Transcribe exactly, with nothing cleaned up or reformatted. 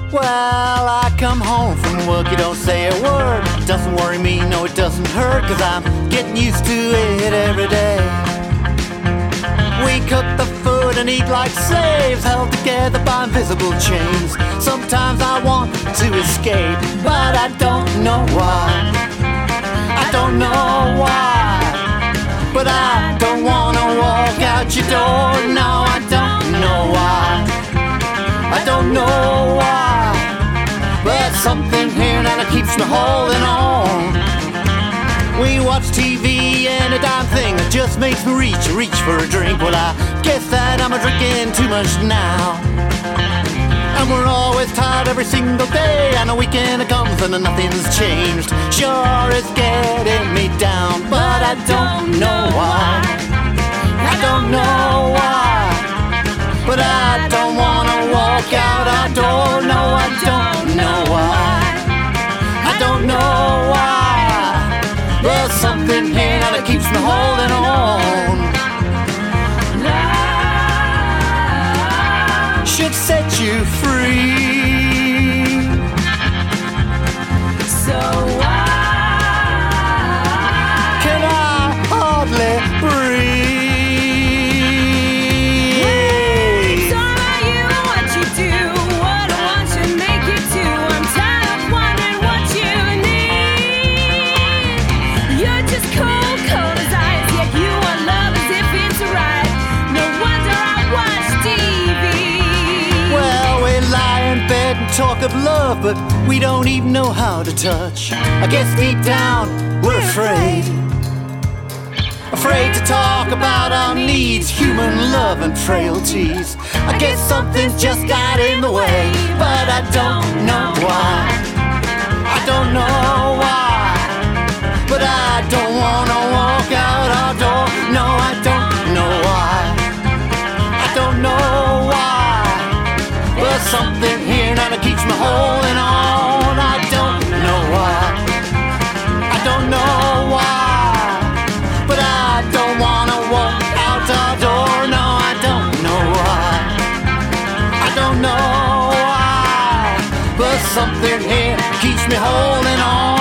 Well, I come home from work, you don't say a word. Doesn't worry me, no it doesn't hurt, cause I'm getting used to it every day. We cook the food and eat like slaves, held together by invisible chains. Sometimes I want to escape, but I don't know why. I don't know why, but I don't wanna walk out your door. No, I don't know why. I don't know why, but something here now that keeps me holding on. We watch T V and a damn thing that just makes me reach, reach for a drink. Well, I guess that I'm a drinking too much now. And we're always tired every single day, and a weekend comes and nothing's changed. Sure, it's getting me down, but I don't know why. I don't know why, but I don't wanna walk out our door. No, I don't know why. I don't know why, there's something here now that keeps me holding on. Love should set you free, so why can I hardly breathe? Talk of love, but we don't even know how to touch. I guess deep down we're afraid, afraid to talk about our needs, human love and frailties. I guess something's just got in the way, but I don't know why. I don't know why, but I don't wanna walk out our door. No, I don't know why. I don't know why, but something here now that keeps me holding on. I don't know why. I don't know why, but I don't wanna walk out our door. No, I don't know why. I don't know why, but something here keeps me holding on.